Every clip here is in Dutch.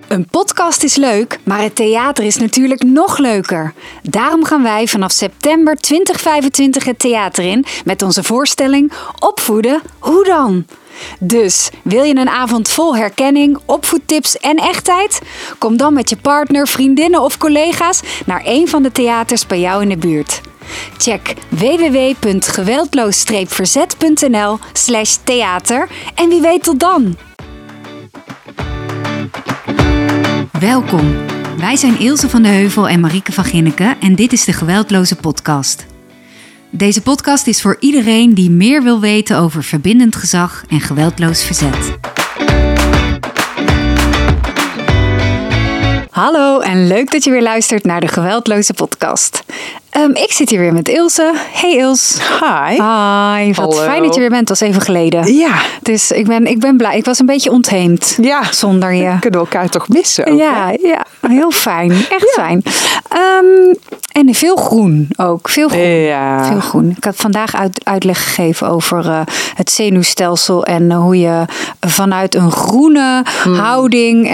Een podcast is leuk, maar het theater is natuurlijk nog leuker. Daarom gaan wij vanaf september 2025 het theater in met onze voorstelling Opvoeden, hoe dan? Dus, wil je een avond vol herkenning, opvoedtips en echtheid? Kom dan met je partner, vriendinnen of collega's naar een van de theaters bij jou in de buurt. Check www.geweldloos-verzet.nl/theater en wie weet tot dan! Welkom, wij zijn Ilse van de Heuvel en Marieke van Ginneken en dit is de Geweldloze Podcast. Deze podcast is voor iedereen die meer wil weten over verbindend gezag en geweldloos verzet. Hallo en leuk dat je weer luistert naar de Geweldloze Podcast. Ik zit hier weer met Ilse. Hey Ilse. Hi. Hi, wat Hallo. fijn dat je weer bent. Het was even geleden. Ja. Dus ik ben blij. Ik was een beetje ontheemd zonder je. We kunnen elkaar toch missen ook, Ja, hè? ja, heel fijn. Echt fijn. En veel groen ook. Veel groen. Ja. Veel groen. Ik had vandaag uitleg gegeven over het zenuwstelsel en hoe je vanuit een groene houding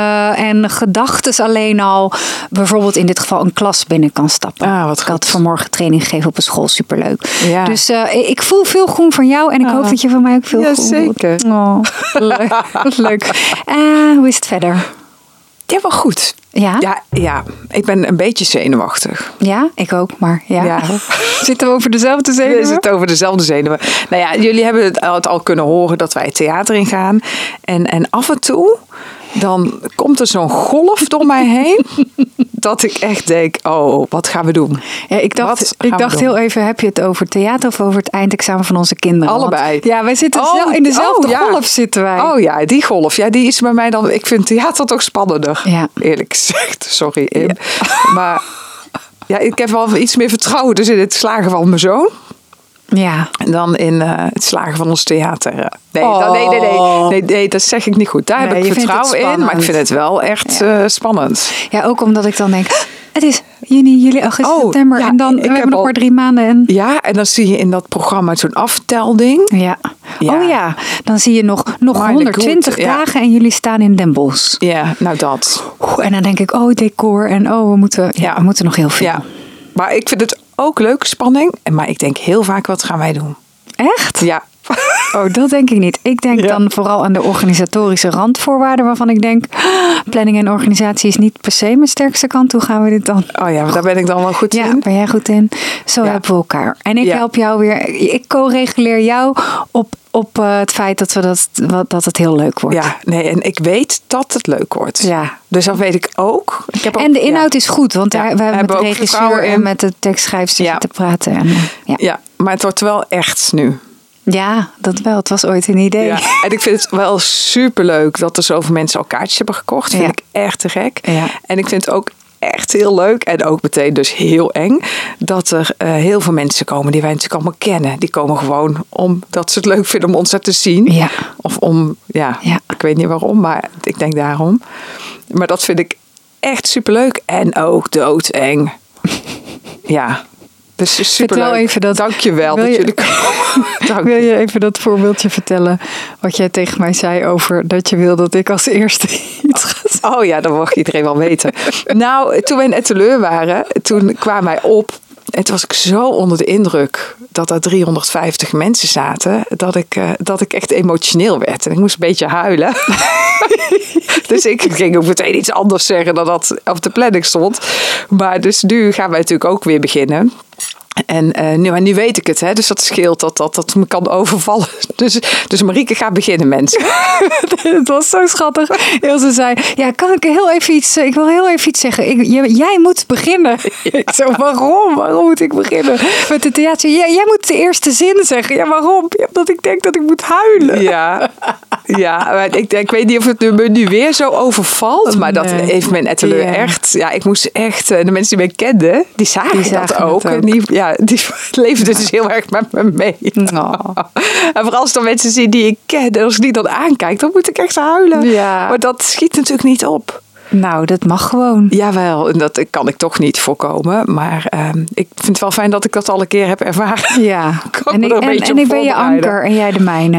en gedachtes alleen al bijvoorbeeld in dit geval een klas binnen kan stappen. Ah, wat Ik had vanmorgen training gegeven op een school. Superleuk. Ja. Dus ik voel veel groen van jou en ik hoop dat je van mij ook veel groen voelt. Zeker. Oh, leuk. Leuk. Hoe is het verder? Ja, wel goed. Ja? Ja. Ik ben een beetje zenuwachtig. Ja, ik ook, maar ja. Ja. Zitten we over dezelfde zenuwen? We zitten over dezelfde zenuwen. Nou ja, jullie hebben het al kunnen horen dat wij het theater ingaan. En af en toe, dan komt er zo'n golf door mij heen. Dat ik echt denk, oh, wat gaan we doen? Ja, ik dacht heel even, heb je het over theater of over het eindexamen van onze kinderen? Allebei. Want, ja, wij zitten in dezelfde golf zitten wij. Oh ja, die golf. Ja, die is bij mij dan. Ik vind theater toch spannender. Ja. Eerlijk gezegd. Sorry. Ja. Maar ja, ik heb wel iets meer vertrouwen dus in het slagen van mijn zoon. Ja. En dan in het slagen van ons theater. Oh. Nee, dat zeg ik niet goed. Daar heb ik vertrouwen in. Maar ik vind het wel echt spannend. Ja, ook omdat ik dan denk, het is juni, juli, augustus, september. Ja, en dan we hebben nog maar 3 maanden. En... Ja, en dan zie je in dat programma zo'n aftelding. Ja. Oh ja, dan zie je nog Maar 120 goed, dagen en jullie staan in Den Bosch. Ja, nou dat. En dan denk ik, decor en we moeten nog heel veel. Ja, maar ik vind het ook leuke spanning. Maar ik denk heel vaak, wat gaan wij doen? Echt? Ja. Oh, dat denk ik niet. Ik denk dan vooral aan de organisatorische randvoorwaarden waarvan ik denk, planning en organisatie is niet per se mijn sterkste kant. Hoe gaan we dit dan? Oh ja, maar daar ben ik dan wel goed in. Ja, ben jij goed in? Zo helpen we elkaar. En ik help jou weer. Ik co-reguleer jou op het feit dat het heel leuk wordt. Ja, nee, en ik weet dat het leuk wordt. Ja. Dus dat weet ik ook. En de inhoud is goed, want we hebben met de ook regisseur en met de tekstschrijfster zitten praten. En, ja, maar het wordt wel echt nu. Ja, dat wel. Het was ooit een idee. Ja. En ik vind het wel superleuk dat er zoveel mensen al kaartjes hebben gekocht. Vind ik echt te gek. Ja. En ik vind het ook echt heel leuk en ook meteen dus heel eng dat er heel veel mensen komen die wij natuurlijk allemaal kennen. Die komen gewoon omdat ze het leuk vinden om ons te zien. Ja. Of ik weet niet waarom, maar ik denk daarom. Maar dat vind ik echt superleuk en ook doodeng. Ja. Dus superleuk. Even dat, dankjewel dat jullie komen. Wil je even dat voorbeeldje vertellen wat jij tegen mij zei over dat je wil dat ik als eerste iets ga zeggen? Oh ja, dat mag iedereen wel weten. Nou, toen wij in Etteleur waren, toen kwamen wij op. En toen was ik zo onder de indruk dat er 350 mensen zaten, dat ik echt emotioneel werd. En ik moest een beetje huilen. Dus ik ging ook meteen iets anders zeggen dan dat op de planning stond. Maar dus nu gaan wij natuurlijk ook weer beginnen. En nu weet ik het, hè, dus dat scheelt dat me kan overvallen. Dus Marieke gaat beginnen, mensen. Het was zo schattig. Ilse zei, kan ik heel even iets... Ik wil heel even iets zeggen. Jij moet beginnen. Ik zo, waarom? Waarom moet ik beginnen? Met het theater. Jij moet de eerste zin zeggen. Ja, waarom? Omdat ik denk dat ik moet huilen. Ja, maar ik weet niet of het me nu weer zo overvalt. Maar dat heeft me in Etteleur echt... Ja, ik moest echt... De mensen die mij kenden, die zagen dat ook. En die leefden dus heel erg met me mee. Oh. En vooral als er mensen zien die ik ken, en als ik die dan aankijk, dan moet ik echt huilen. Ja. Maar dat schiet natuurlijk niet op. Nou, dat mag gewoon. Jawel, en dat kan ik toch niet voorkomen. Maar ik vind het wel fijn dat ik dat al een keer heb ervaren. Ja, en ik ben je anker en jij de mijne. Ja.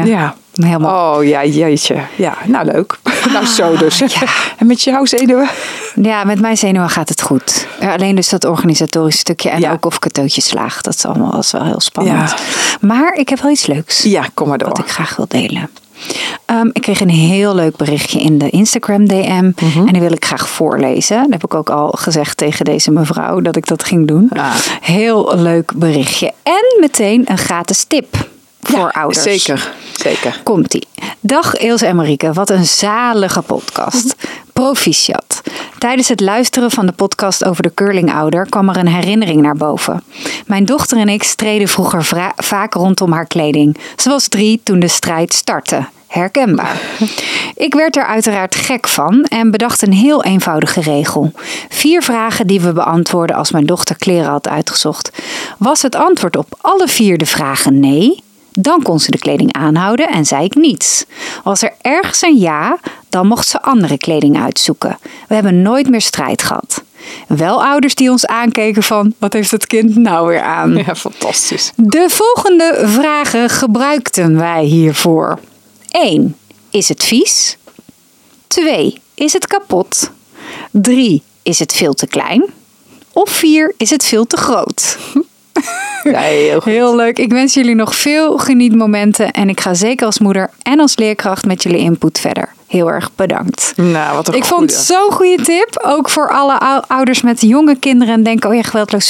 Helemaal. Oh ja, jeetje. Ja, nou leuk. Nou zo dus. Ja. En met jouw zenuwen? Ja, met mijn zenuwen gaat het goed. Alleen dus dat organisatorische stukje en ook of ik het tootje slaag. Dat is allemaal wel heel spannend. Ja. Maar ik heb wel iets leuks. Ja, kom maar door. Wat ik graag wil delen. Ik kreeg een heel leuk berichtje in de Instagram DM. En die wil ik graag voorlezen. Dat heb ik ook al gezegd tegen deze mevrouw dat ik dat ging doen. Heel leuk berichtje. En meteen een gratis tip voor ouders. Zeker. Komt-ie. Dag Ilse en Marieke, wat een zalige podcast. Proficiat. Tijdens het luisteren van de podcast over de curlingouder kwam er een herinnering naar boven. Mijn dochter en ik streden vroeger vaak rondom haar kleding. Ze was 3 toen de strijd startte. Herkenbaar. Ik werd er uiteraard gek van en bedacht een heel eenvoudige regel. 4 vragen die we beantwoorden als mijn dochter kleren had uitgezocht. Was het antwoord op alle 4 de vragen nee? Dan kon ze de kleding aanhouden en zei ik niets. Was er ergens een ja, dan mocht ze andere kleding uitzoeken. We hebben nooit meer strijd gehad. Wel ouders die ons aankeken van, wat heeft het kind nou weer aan? Ja, fantastisch. De volgende vragen gebruikten wij hiervoor. 1. Is het vies? 2. Is het kapot? 3. Is het veel te klein? Of 4. Is het veel te groot? Ja, heel goed. Heel leuk. Ik wens jullie nog veel genietmomenten. En ik ga zeker als moeder en als leerkracht met jullie input verder. Heel erg bedankt. Nou, wat een Ik vond het zo'n goede tip. Ook voor alle ouders met jonge kinderen. En denken, geweldloos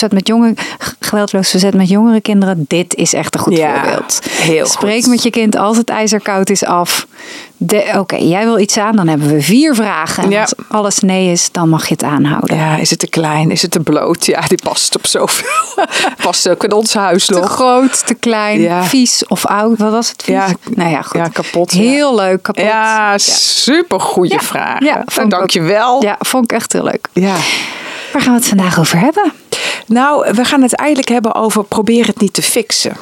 verzet met jongere kinderen. Dit is echt een goed voorbeeld. Heel Spreek goed. met je kind als het ijzer koud is af. Oké, jij wil iets aan. Dan hebben we 4 vragen. En Ja. als alles nee is, dan mag je het aanhouden. Ja, is het te klein? Is het te bloot? Ja, die past op zoveel. Past ook in ons huis Te nog. groot, te klein, Ja. vies of oud. Wat was het? Vies? Ja, nou ja, goed. ja, kapot. Heel leuk, kapot. Ja, super goede vraag. Ja, Nou, vond ik dankjewel. Ja, vond ik echt heel leuk. Ja. Waar gaan we het vandaag over hebben? Nou, we gaan het eigenlijk hebben over probeer het niet te fixen.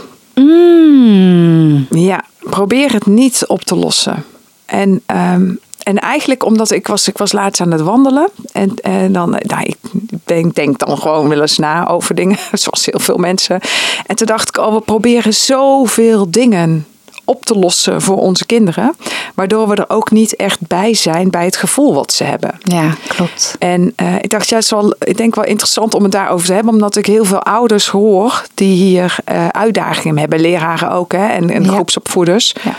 Ja, probeer het niet op te lossen. En eigenlijk omdat ik was laatst aan het wandelen. En dan, ik denk dan gewoon wel eens na over dingen. Zoals heel veel mensen. En toen dacht ik, we proberen zoveel dingen op te lossen voor onze kinderen. Waardoor we er ook niet echt bij zijn bij het gevoel wat ze hebben. Ja, klopt. En ik dacht, ik denk wel interessant om het daarover te hebben. Omdat ik heel veel ouders hoor die hier uitdagingen hebben. Leraren ook hè, en groepsopvoeders. Ja.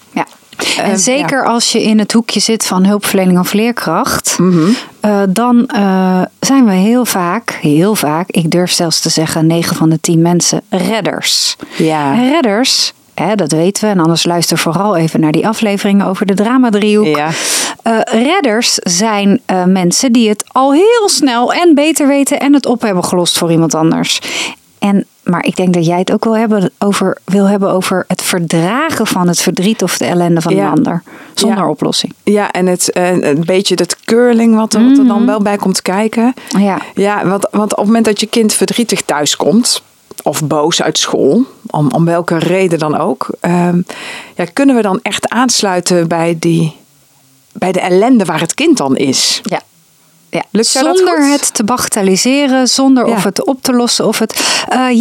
En zeker als je in het hoekje zit van hulpverlening of leerkracht. Dan zijn we heel vaak, ik durf zelfs te zeggen 9 van de 10 mensen, redders. Ja. En redders, dat weten we. En anders luister vooral even naar die afleveringen over de dramadriehoek. Ja. Redders zijn mensen die het al heel snel en beter weten en het op hebben gelost voor iemand anders. Maar ik denk dat jij het ook wil hebben over het verdragen van het verdriet of de ellende van een ander. Zonder oplossing. Ja, en een beetje dat curling wat er dan wel bij komt kijken. Ja, want op het moment dat je kind verdrietig thuis komt of boos uit school, om welke reden dan ook, kunnen we dan echt aansluiten bij de ellende waar het kind dan is. Ja. Ja. Lukt jou dat Zonder goed? het te bagatelliseren, zonder of het op te lossen. Of het,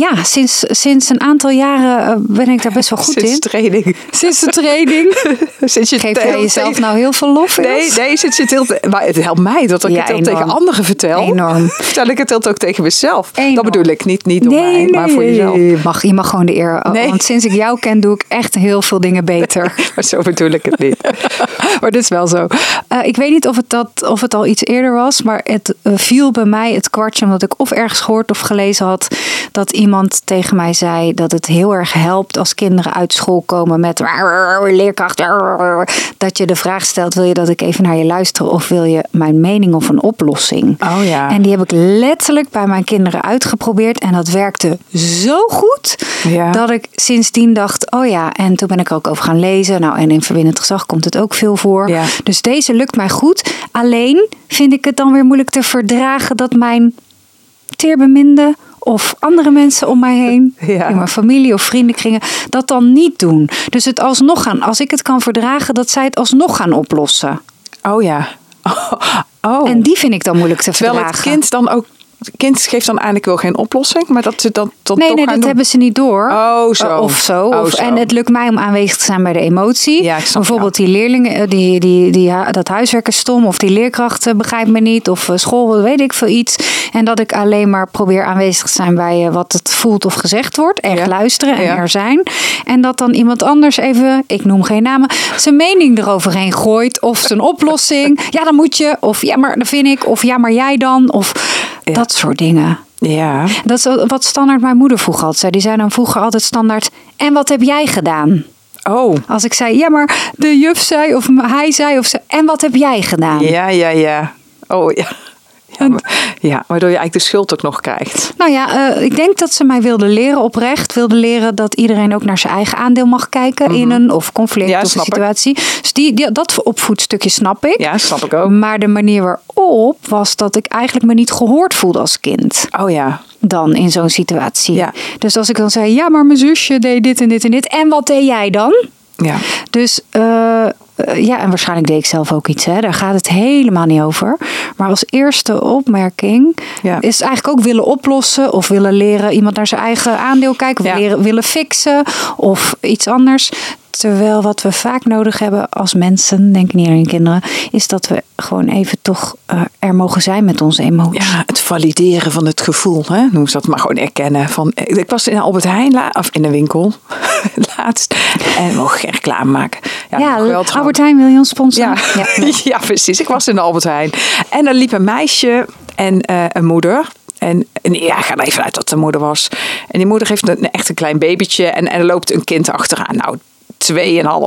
sinds een aantal jaren ben ik daar best wel goed Sinds in. training. Sinds de training. Geef Geef jij jezelf nou heel veel lof? Nee, maar het helpt mij dat ik het al tegen anderen vertel. Enorm. Vertel ik het ook tegen mezelf. Enorm. Dat bedoel ik niet door mij, maar voor jezelf. Je mag gewoon de eer. Nee. Want sinds ik jou ken, doe ik echt heel veel dingen beter. Maar zo bedoel ik het niet. Maar dit is wel zo. Ik weet niet of het al iets eerder was, maar het viel bij mij het kwartje omdat ik of ergens gehoord of gelezen had dat iemand tegen mij zei dat het heel erg helpt als kinderen uit school komen met leerkracht. Dat je de vraag stelt, wil je dat ik even naar je luister of wil je mijn mening of een oplossing? Oh ja. En die heb ik letterlijk bij mijn kinderen uitgeprobeerd en dat werkte zo goed dat ik sindsdien dacht, en toen ben ik er ook over gaan lezen. Nou, en in Verbindend Gezag komt het ook veel voor. Ja. Dus deze lukt mij goed. Alleen vind ik het dan weer moeilijk te verdragen dat mijn teerbeminde of andere mensen om mij heen, in mijn familie of vriendenkringen, dat dan niet doen. Dus het alsnog gaan, als ik het kan verdragen, dat zij het alsnog gaan oplossen. Oh ja. Oh. En die vind ik dan moeilijk te verdragen. Terwijl het kind dan ook het kind geeft dan aan, ik wil geen oplossing. Maar dat ze dat toch Nee, gaan dat doen. hebben ze niet door. Oh, zo. Of zo. Oh, zo. En het lukt mij om aanwezig te zijn bij de emotie. Ja, ik snap Bijvoorbeeld die leerlingen, dat huiswerk is stom. Of die leerkracht begrijpt me niet. Of school, weet ik veel iets. En dat ik alleen maar probeer aanwezig te zijn bij wat het voelt of gezegd wordt. Echt luisteren en er zijn. En dat dan iemand anders even, ik noem geen namen, zijn mening eroverheen gooit. Of zijn oplossing. Ja, dan moet je. Of ja, maar dat vind ik. Of ja, maar jij dan. Of dat soort dingen. Ja. Dat is wat standaard mijn moeder vroeger altijd zei. Die zei dan vroeger altijd standaard, en wat heb jij gedaan? Oh. Als ik zei, ja, maar de juf zei of hij zei of ze, en wat heb jij gedaan? Ja. Oh, ja. Ja, waardoor je eigenlijk de schuld ook nog krijgt. Nou ja, ik denk dat ze mij wilde leren oprecht. Wilde leren dat iedereen ook naar zijn eigen aandeel mag kijken in een of conflict of situatie. Dus dat opvoedstukje snap ik. Ja, snap ik ook. Maar de manier waarop was dat ik eigenlijk me niet gehoord voelde als kind. Oh ja. Dan in zo'n situatie. Ja. Dus als ik dan zei, ja, maar mijn zusje deed dit en dit en dit. En wat deed jij dan? Ja. Dus ja, en waarschijnlijk deed ik zelf ook iets. Hè. Daar gaat het helemaal niet over. Maar als eerste opmerking is eigenlijk ook willen oplossen. Of willen leren iemand naar zijn eigen aandeel kijken. Of willen fixen. Of iets anders. Terwijl wat we vaak nodig hebben als mensen, denk ik niet alleen kinderen, is dat we gewoon even toch er mogen zijn met onze emoties. Ja, het valideren van het gevoel, hè? Noem ze dat, maar gewoon erkennen. Ik was in Albert Heijn, of in een winkel, laatst, en we mogen geen reclame maken. Ja, Albert Heijn, wil je ons sponsoren? Ja, precies. Ik was in de Albert Heijn. En er liep een meisje en een moeder. En ja, ik ga er even uit dat de moeder was. En die moeder heeft echt een klein babytje en er loopt een kind achteraan. Nou, 2,5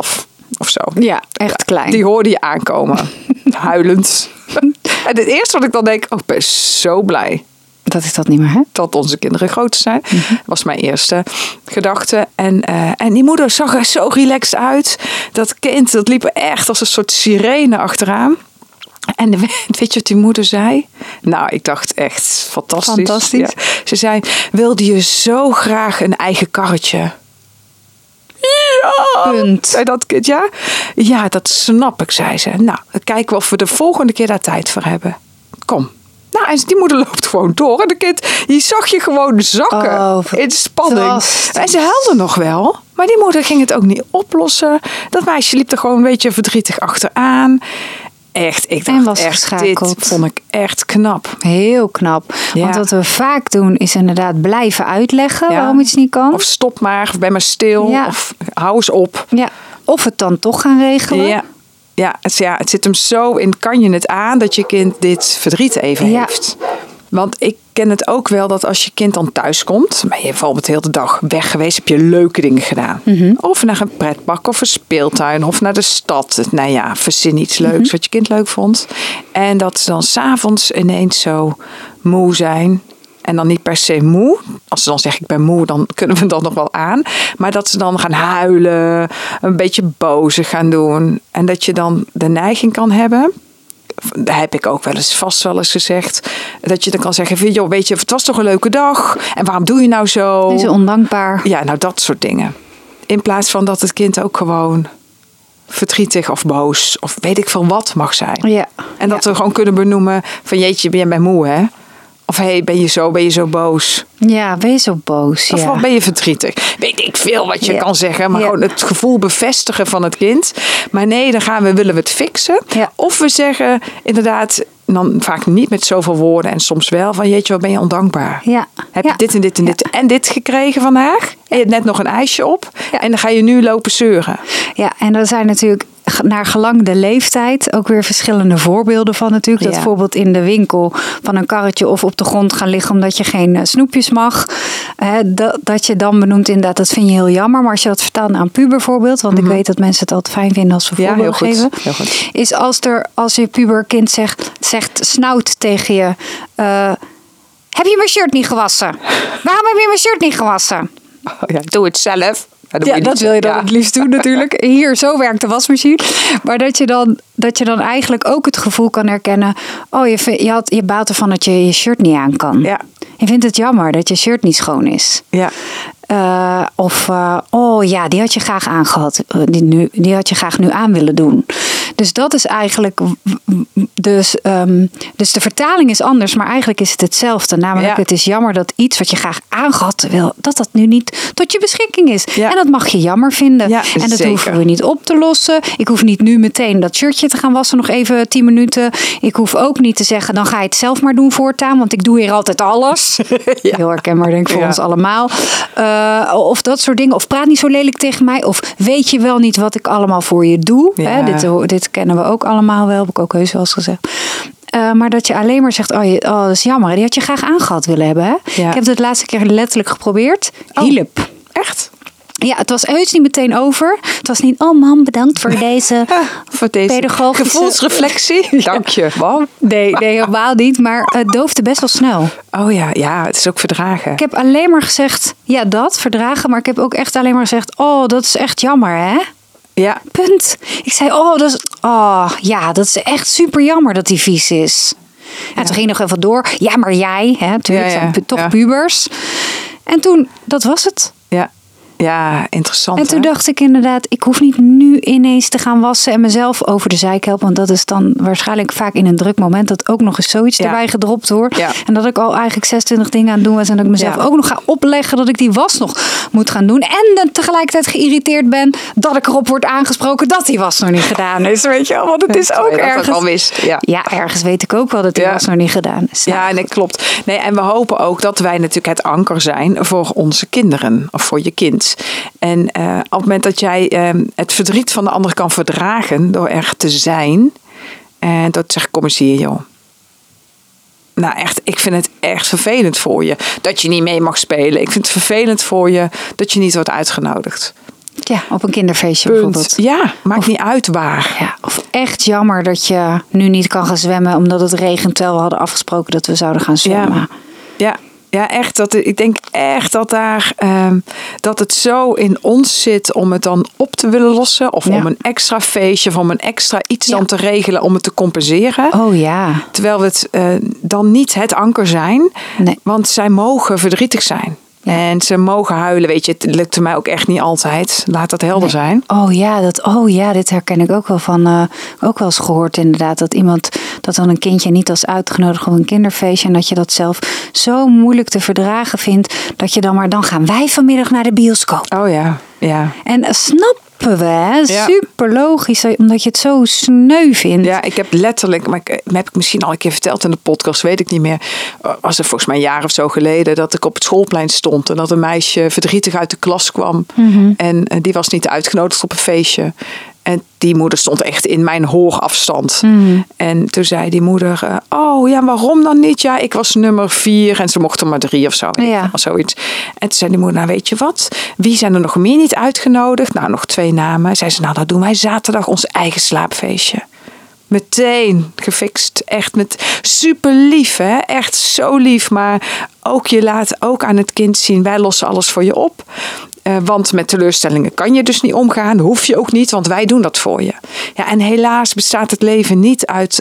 of zo. Ja, echt klein. Die hoorde je aankomen. Huilend. En het eerste wat ik dan denk, ik ben zo blij. Dat is dat niet meer, hè? Dat onze kinderen groot zijn. Was mijn eerste gedachte. En die moeder zag er zo relaxed uit. Dat kind, dat liep echt als een soort sirene achteraan. En weet je wat die moeder zei? Nou, ik dacht echt fantastisch. Ja. Ze zei, wilde je zo graag een eigen karretje? Ja! Punt. Zei dat kind, ja? Ja, dat snap ik, zei ze. Nou, dan kijken we of we de volgende keer daar tijd voor hebben. Kom. Nou, en die moeder loopt gewoon door. En de kind, je zag je gewoon zakken in spanning. En ze huilde nog wel. Maar die moeder ging het ook niet oplossen. Dat meisje liep er gewoon een beetje verdrietig achteraan. Echt, ik dacht echt, dit vond ik echt knap. Heel knap. Ja. Want wat we vaak doen is inderdaad blijven uitleggen waarom iets niet kan. Of stop maar, of ben maar stil, of hou eens op. Ja. Of het dan toch gaan regelen. Ja, het zit hem zo in, kan je het aan dat je kind dit verdriet even heeft. Want ik ken het ook wel dat als je kind dan thuis komt, ben je bijvoorbeeld de hele dag weg geweest, heb je leuke dingen gedaan. Of naar een pretpark of een speeltuin of naar de stad. Nou ja, verzin iets leuks wat je kind leuk vond. En dat ze dan 's avonds ineens zo moe zijn. En dan niet per se moe. Als ze dan zeggen ik ben moe, dan kunnen we dat nog wel aan. Maar dat ze dan gaan huilen, een beetje boze gaan doen. En dat je dan de neiging kan hebben, dat heb ik ook vast wel eens gezegd, dat je dan kan zeggen, joh, weet je, het was toch een leuke dag? En waarom doe je nou zo? Is ondankbaar. Ja, nou dat soort dingen. In plaats van dat het kind ook gewoon verdrietig of boos of weet ik veel wat mag zijn. Ja. En dat we gewoon kunnen benoemen van jeetje, ben je moe, hè? Of ben je zo boos? Ja, ben je zo boos? Of wat ben je verdrietig? Weet ik veel wat je kan zeggen. Maar gewoon het gevoel bevestigen van het kind. Maar nee, dan willen we het fixen. Ja. Of we zeggen inderdaad, dan vaak niet met zoveel woorden. En soms wel van jeetje, wat ben je ondankbaar. Ja. Heb je dit en dit en dit en dit gekregen vandaag? En je hebt net nog een ijsje op. Ja. En dan ga je nu lopen zeuren. Ja, en er zijn natuurlijk naar gelang de leeftijd ook weer verschillende voorbeelden van natuurlijk. Dat bijvoorbeeld in de winkel van een karretje of op de grond gaan liggen omdat je geen snoepjes mag. Dat je dan benoemt inderdaad, dat vind je heel jammer. Maar als je dat vertaalt naar een pubervoorbeeld, want ik weet dat mensen het altijd fijn vinden als we voorbeelden geven. Heel goed. Is als je puberkind zegt snauwt tegen je, heb je mijn shirt niet gewassen? Waarom heb je mijn shirt niet gewassen? Doe het zelf. Ja, dat wil je dan het liefst doen natuurlijk. Hier, zo werkt de wasmachine. Maar dat je dan eigenlijk ook het gevoel kan herkennen, je baalt ervan dat je je shirt niet aan kan. Ja. Je vindt het jammer dat je shirt niet schoon is. Ja. Die had je graag aangehad. Die had je graag nu aan willen doen. Dus dat is eigenlijk... Dus de vertaling is anders, maar eigenlijk is het hetzelfde. Namelijk, het is jammer dat iets wat je graag aangehad wil, dat nu niet tot je beschikking is. Ja. En dat mag je jammer vinden. Ja, en dat zeker. hoeven we niet op te lossen. Ik hoef niet nu meteen dat shirtje te gaan wassen, nog even 10 minuten. Ik hoef ook niet te zeggen, dan ga je het zelf maar doen voortaan, want ik doe hier altijd alles. Ja. Heel herkenbaar, denk ik, voor ons allemaal. Of dat soort dingen. Of praat niet zo lelijk tegen mij. Of weet je wel niet wat ik allemaal voor je doe. Ja. Hè? Dit kennen we ook allemaal wel. Heb ik ook heus wel eens gezegd. Maar dat je alleen maar zegt, dat is jammer. Die had je graag aangehad willen hebben. Hè? Ja. Ik heb het de laatste keer letterlijk geprobeerd. Hielp. Echt? Ja, het was heus niet meteen over. Het was niet, mam, bedankt voor deze pedagogische... gevoelsreflectie. Dank je. Wow. Nee, helemaal niet. Maar het doofde best wel snel. Oh ja, het is ook verdragen. Ik heb alleen maar gezegd, verdragen. Maar ik heb ook echt alleen maar gezegd, dat is echt jammer, hè? Ja. Punt. Ik zei, dat is echt super jammer dat die vies is. En toen ging nog even door. Ja, maar jij, hè, natuurlijk, zijn toch pubers. En toen, dat was het. Ja, interessant. En toen dacht ik inderdaad, ik hoef niet nu ineens te gaan wassen en mezelf over de zeik helpen. Want dat is dan waarschijnlijk vaak in een druk moment dat ook nog eens zoiets erbij gedropt wordt. Ja. En dat ik al eigenlijk 26 dingen aan het doen was. En dat ik mezelf ook nog ga opleggen dat ik die was nog moet gaan doen. En dan tegelijkertijd geïrriteerd ben dat ik erop word aangesproken dat die was nog niet gedaan is. Weet je wel, want het is ook ergens. Dat al wist. Ja, ergens weet ik ook wel dat die was nog niet gedaan is. Ja, nee, klopt. Nee, en we hopen ook dat wij natuurlijk het anker zijn voor onze kinderen of voor je kind. En op het moment dat jij het verdriet van de ander kan verdragen door er te zijn. En dat zeg ik, kom eens hier, joh. Nou echt, ik vind het echt vervelend voor je dat je niet mee mag spelen. Ik vind het vervelend voor je dat je niet wordt uitgenodigd. Ja, op een kinderfeestje bijvoorbeeld. Ja, maakt niet uit waar. Ja, of echt jammer dat je nu niet kan gaan zwemmen omdat het regent terwijl we hadden afgesproken dat we zouden gaan zwemmen. Ja, echt. Ik denk echt dat dat het zo in ons zit om het dan op te willen lossen. Of om een extra feestje of om een extra iets dan te regelen om het te compenseren. Oh ja. Terwijl we het dan niet het anker zijn. Nee. Want zij mogen verdrietig zijn. Ja. En ze mogen huilen, weet je. Het lukte mij ook echt niet altijd. Laat dat helder zijn. Oh ja, dit herken ik ook wel van. Ook wel eens gehoord inderdaad. Dat dan een kindje niet als uitgenodigd op een kinderfeestje. En dat je dat zelf zo moeilijk te verdragen vindt. Dat je dan gaan wij vanmiddag naar de bioscoop. Oh ja. En snappen we, hè? Super logisch, omdat je het zo sneu vindt. Ja, ik heb letterlijk, maar heb ik misschien al een keer verteld in de podcast, weet ik niet meer. Was het volgens mij een jaar of zo geleden dat ik op het schoolplein stond en dat een meisje verdrietig uit de klas kwam. Mm-hmm. En die was niet uitgenodigd op een feestje. En die moeder stond echt in mijn hoorafstand. Mm. En toen zei die moeder, waarom dan niet? Ja, ik was nummer 4 en ze mochten maar 3 of zo. Ja. Of zoiets. En toen zei die moeder, nou weet je wat? Wie zijn er nog meer niet uitgenodigd? Nou, nog 2 namen. Zei ze, nou dan doen wij zaterdag ons eigen slaapfeestje. Meteen gefixt. Echt met super lief, hè? Echt zo lief. Maar ook je laat ook aan het kind zien, wij lossen alles voor je op. Want met teleurstellingen kan je dus niet omgaan. Hoef je ook niet, want wij doen dat voor je. Ja, en helaas bestaat het leven niet uit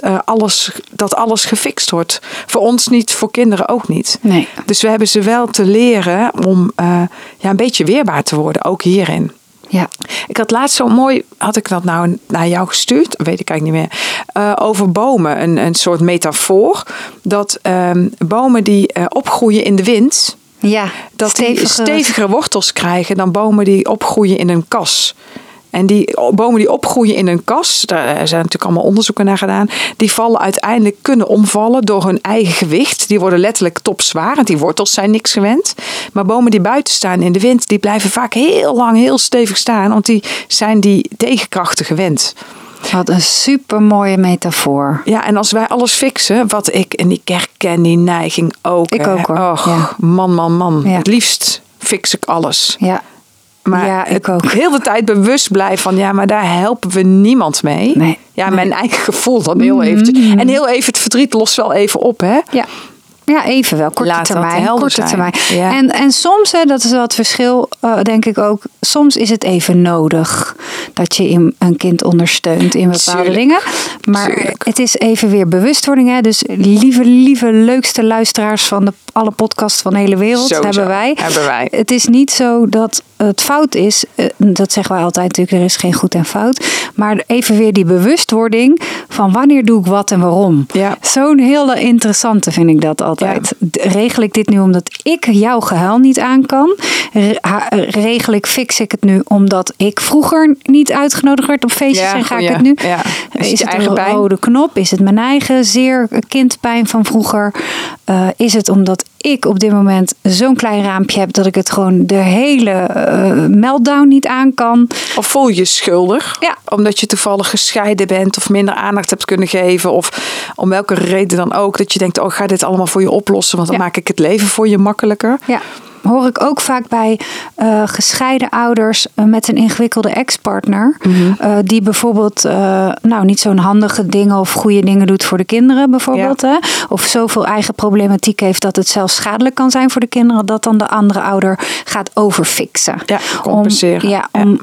alles gefixt wordt. Voor ons niet, voor kinderen ook niet. Nee. Dus we hebben ze wel te leren om een beetje weerbaar te worden, ook hierin. Ja. Ik had laatst zo mooi, had ik dat nou naar jou gestuurd? Weet ik eigenlijk niet meer. Over bomen, een soort metafoor. Dat bomen die opgroeien in de wind, dat die stevigere wortels krijgen dan bomen die opgroeien in een kas. En die bomen die opgroeien in een kas, daar zijn natuurlijk allemaal onderzoeken naar gedaan, die kunnen omvallen door hun eigen gewicht. Die worden letterlijk topzwaar, want die wortels zijn niks gewend. Maar bomen die buiten staan in de wind, die blijven vaak heel lang, heel stevig staan, want die zijn die tegenkrachten gewend. Wat een super mooie metafoor. Ja, en als wij alles fixen, en ik herken die neiging ook. Ik ook hoor. Och, man. Ja. Het liefst fix ik alles. Ja. Maar ik ook. Heel de tijd bewust blijven van, maar daar helpen we niemand mee. Nee. Ja, mijn eigen gevoel dan heel eventjes. En heel even het verdriet lost wel even op, hè? Ja, even wel. Korte termijn. Ja. En soms, dat is wel het verschil, denk ik ook. Soms is het even nodig dat je een kind ondersteunt in bepaalde dingen. Maar tuurlijk. het is even weer bewustwording. Hè? Dus lieve, leukste luisteraars van alle podcasts van de hele wereld Sowieso, hebben wij. Het is niet zo dat het fout is. Dat zeggen wij altijd natuurlijk, er is geen goed en fout. Maar even weer die bewustwording van wanneer doe ik wat en waarom. Ja. Zo'n hele interessante vind ik dat altijd. Ja. Regel ik dit nu omdat ik jouw gehuil niet aan kan? Fix ik het nu omdat ik vroeger niet uitgenodigd werd op feestjes en ga ik het nu? Ja. Is het een rode knop? Is het mijn eigen zeer kindpijn van vroeger? Is het omdat ik op dit moment zo'n klein raampje heb dat ik het gewoon de hele meltdown niet aan kan? Of voel je je schuldig? Ja. Omdat je toevallig gescheiden bent of minder aandacht hebt kunnen geven. Of om welke reden dan ook. Dat je denkt, ik ga dit allemaal voor je oplossen. Want dan maak ik het leven voor je makkelijker. Ja. Hoor ik ook vaak bij gescheiden ouders met een ingewikkelde ex-partner. Mm-hmm. Die bijvoorbeeld niet zo'n handige dingen of goede dingen doet voor de kinderen bijvoorbeeld. Ja. Hè? Of zoveel eigen problematiek heeft dat het zelfs schadelijk kan zijn voor de kinderen. Dat dan de andere ouder gaat overfixen. Ja, compenseren.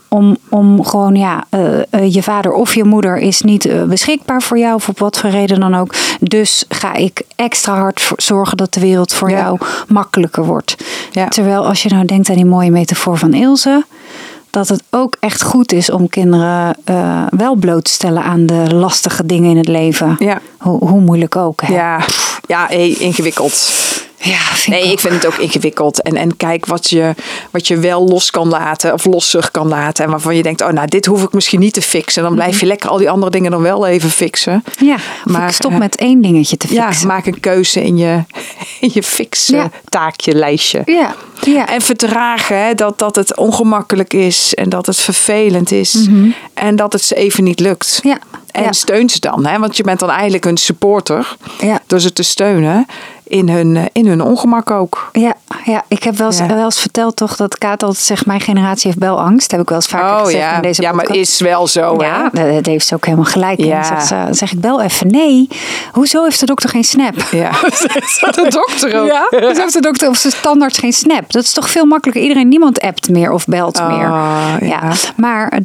Om gewoon je vader of je moeder is niet beschikbaar voor jou. Of op wat voor reden dan ook. Dus ga ik extra hard zorgen dat de wereld voor jou makkelijker wordt. Ja. Terwijl als je nou denkt aan die mooie metafoor van Ilse, dat het ook echt goed is om kinderen wel bloot te stellen aan de lastige dingen in het leven. Ja. Hoe moeilijk ook. Hè? Ja, ingewikkeld. Ja, ik vind het ook ingewikkeld. En kijk wat je wel los kan laten of losser kan laten. En waarvan je denkt, dit hoef ik misschien niet te fixen. Dan blijf je lekker al die andere dingen dan wel even fixen. Ja, maar ik stop met één dingetje te fixen. Ja, maak een keuze in je fixen taakje, lijstje. Ja. En verdragen dat het ongemakkelijk is en dat het vervelend is. Mm-hmm. En dat het ze even niet lukt. Ja. En steun ze dan, hè? Want je bent dan eigenlijk een supporter door ze te steunen. In hun ongemak ook. Ja, ik heb wel eens verteld toch dat Kaat altijd zegt, mijn generatie heeft belangst. Dat heb ik wel eens vaker gezegd in deze podcast. Ja, maar het is wel zo. Ja, hè? Dat heeft ze ook helemaal gelijk in. Dan zeg ik, bel even. Nee, hoezo heeft de dokter geen snap? Ja. De dokter ook. Ja, hoezo heeft de dokter of zijn tandarts geen snap? Dat is toch veel makkelijker. Niemand appt meer of belt meer. Ja. Maar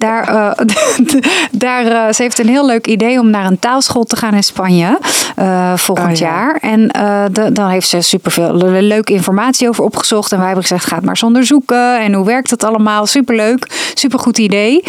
ze heeft een heel leuk idee om naar een taalschool te gaan in Spanje volgend jaar. En dan heeft ze superveel leuke informatie over opgezocht. En wij hebben gezegd, ga het maar eens onderzoeken. En hoe werkt het allemaal? Superleuk. Supergoed idee.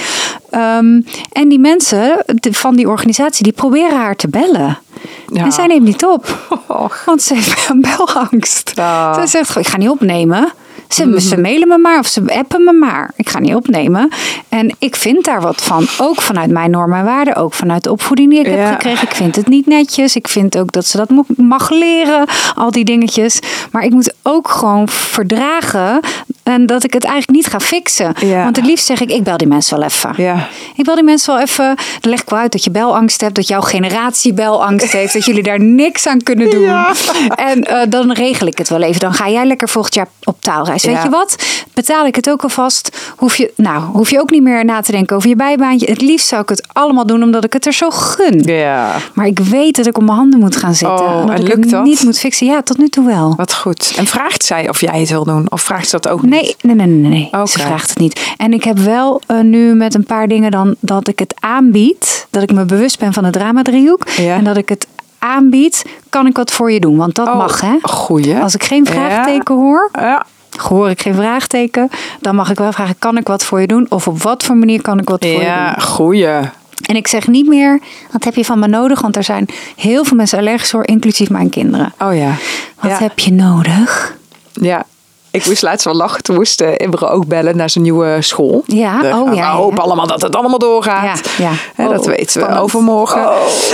En die mensen van die organisatie, die proberen haar te bellen. Ja. En zij neemt niet op. Want ze heeft belangst. Ze zegt, ik ga niet opnemen. Ze mailen me maar of ze appen me maar. Ik ga niet opnemen. En ik vind daar wat van. Ook vanuit mijn normen en waarden. Ook vanuit de opvoeding die ik heb gekregen. Ik vind het niet netjes. Ik vind ook dat ze dat mag leren. Al die dingetjes. Maar ik moet ook gewoon verdragen. En dat ik het eigenlijk niet ga fixen. Ja. Want het liefst zeg ik bel die mensen wel even. Ja. Ik bel die mensen wel even. Dan leg ik wel uit dat je belangst hebt. Dat jouw generatie belangst heeft. Dat jullie daar niks aan kunnen doen. Ja. En dan regel ik het wel even. Dan ga jij lekker volgend jaar op taalreis. Weet je wat? Betaal ik het ook alvast. Hoef je ook niet meer na te denken over je bijbaantje. Het liefst zou ik het allemaal doen omdat ik het er zo gun. Ja. Maar ik weet dat ik op mijn handen moet gaan zitten. En ik lukt het dat? Niet moet fixen. Ja, tot nu toe wel. Wat goed. En vraagt zij of jij het wil doen? Of vraagt ze dat ook niet? Nee. Okay. Ze vraagt het niet. En ik heb wel nu met een paar dingen dan dat ik het aanbied. Dat ik me bewust ben van het dramadriehoek. Ja. En dat ik het aanbied. Kan ik wat voor je doen? Want dat mag, hè? Goeie. Als ik geen vraagteken hoor ik geen vraagteken, dan mag ik wel vragen, kan ik wat voor je doen? Of op wat voor manier kan ik wat voor je doen? Ja, goeie. En ik zeg niet meer, wat heb je van me nodig? Want er zijn heel veel mensen allergisch voor, inclusief mijn kinderen. Oh ja. Wat heb je nodig? Ja. Ik moest laatst wel lachen. Toen moest Imre ook bellen naar zijn nieuwe school. Ja, we hopen allemaal dat het allemaal doorgaat. Ja. Dat weten we overmorgen.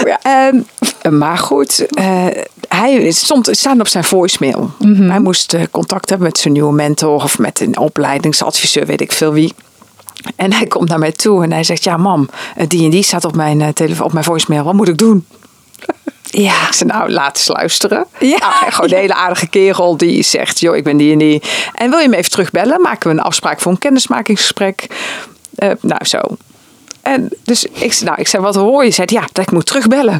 Maar goed, hij staan op zijn voicemail. Mm-hmm. Hij moest contact hebben met zijn nieuwe mentor of met een opleidingsadviseur, weet ik veel wie. En hij komt naar mij toe en hij zegt, ja mam, die en die staat op mijn telefoon, op mijn voicemail. Wat moet ik doen? Ja. Ik zei, laat eens luisteren. Ja. Gewoon een hele aardige kerel die zegt, joh, ik ben die en die. En wil je me even terugbellen? Maken we een afspraak voor een kennismakingsgesprek. Zo. En dus ik zei, wat hoor je? Zei, dat ik moet terugbellen.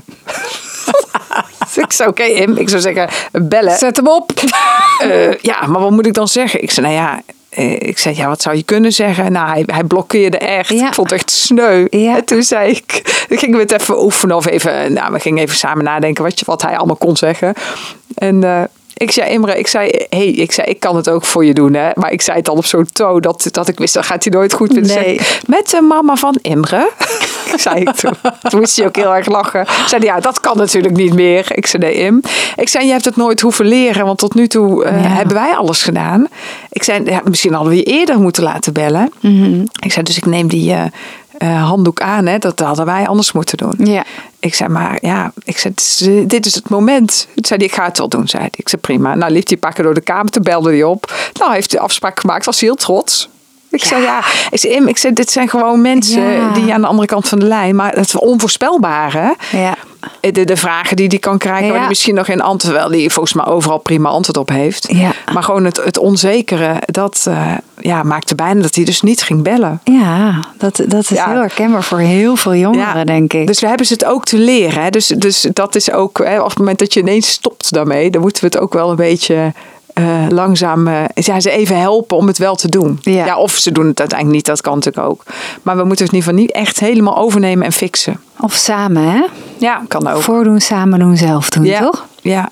Dus ik zei, oké, Im. Ik zou zeggen, bellen. Zet hem op. Maar wat moet ik dan zeggen? Ik zei, ik zei, ja, wat zou je kunnen zeggen? Nou, hij blokkeerde echt. Ja. Ik vond het echt sneu. Ja. En toen zei ik, dan gingen we het even oefenen of even, we gingen even samen nadenken wat hij allemaal kon zeggen. En ik zei, Imre, ik kan het ook voor je doen, hè. Maar ik zei het al op zo'n toon dat ik wist, dat gaat hij nooit goed vinden. Nee. Met de mama van Imre, zei ik toen. Toen moest hij ook heel erg lachen. Ik zei, ja, dat kan natuurlijk niet meer. Ik zei, nee, Im. Ik zei, je hebt het nooit hoeven leren, want tot nu toe hebben wij alles gedaan. Ik zei, ja, misschien hadden we je eerder moeten laten bellen. Mm-hmm. Ik zei, dus ik neem die handdoek aan, hè. Dat hadden wij anders moeten doen. Ja. Ik zei, maar ja, dit is het moment. Toen zei hij, ik ga het wel doen, zei hij. Ik zei, prima. Nou, liep hij pakken door de kamer, toen belde hij op. Nou, heeft de afspraak gemaakt, was heel trots. Ik zei, ja. Ik zei, dit zijn gewoon mensen die aan de andere kant van de lijn. Maar het is onvoorspelbaar, hè? Ja. De vragen die kan krijgen, waar hij misschien nog geen antwoord, wel die volgens mij overal prima antwoord op heeft. Ja. Maar gewoon het onzekere, dat maakte bijna dat hij dus niet ging bellen. Ja, dat is heel herkenbaar voor heel veel jongeren, denk ik. Dus we hebben ze het ook te leren. Hè? Dus dat is ook, hè, op het moment dat je ineens stopt daarmee, dan moeten we het ook wel een beetje langzaam ze even helpen om het wel te doen. Ja, of ze doen het uiteindelijk niet, dat kan natuurlijk ook. Maar we moeten het in ieder geval niet echt helemaal overnemen en fixen. Of samen, hè? Ja, kan ook. Voordoen, samen doen, zelf doen, toch? Ja.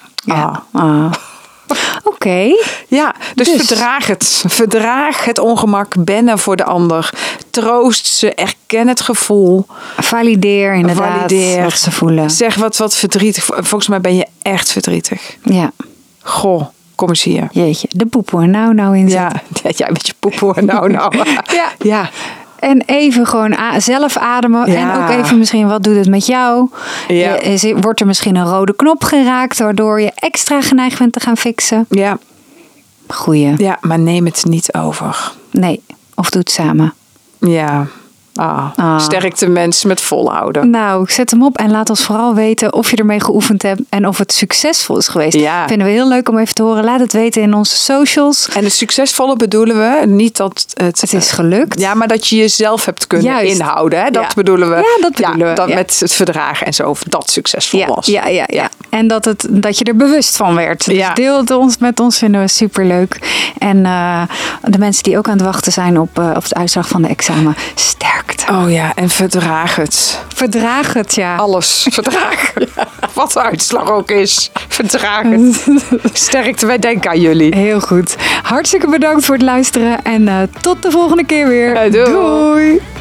Oké. Ja, dus verdraag het. Verdraag het ongemak. Ben er voor de ander. Troost ze. Erken het gevoel. Valideer inderdaad wat ze voelen. Zeg wat verdrietig. Volgens mij ben je echt verdrietig. Ja. Goh, kom eens hier. Jeetje, de poepoe en nou inzetten. Ja, jij met je poepoe en nou. Ja. En even gewoon zelf ademen. Ja. En ook even misschien, wat doet het met jou? Ja. Wordt er misschien een rode knop geraakt, waardoor je extra geneigd bent te gaan fixen? Ja. Goeie. Ja, maar neem het niet over. Nee, of doe het samen. Ja. Sterkte mensen met volhouden. Nou, ik zet hem op en laat ons vooral weten of je ermee geoefend hebt en of het succesvol is geweest. Ja. Vinden we heel leuk om even te horen. Laat het weten in onze socials. En het succesvolle bedoelen we niet dat het is gelukt. Ja, maar dat je jezelf hebt kunnen inhouden. Hè? Dat bedoelen we. Ja, dat bedoelen we. Dat met het verdragen en zo, of dat succesvol was. Ja. En dat je er bewust van werd. Dus deel het met ons, vinden we superleuk. En de mensen die ook aan het wachten zijn op het uitslag van de examen. Sterkte. Oh ja, en verdraag het. Verdraag het, ja. Alles. Verdraag. Wat de uitslag ook is. Verdraag het. Sterkte, wij denken aan jullie. Heel goed. Hartstikke bedankt voor het luisteren. En tot de volgende keer weer. Doei.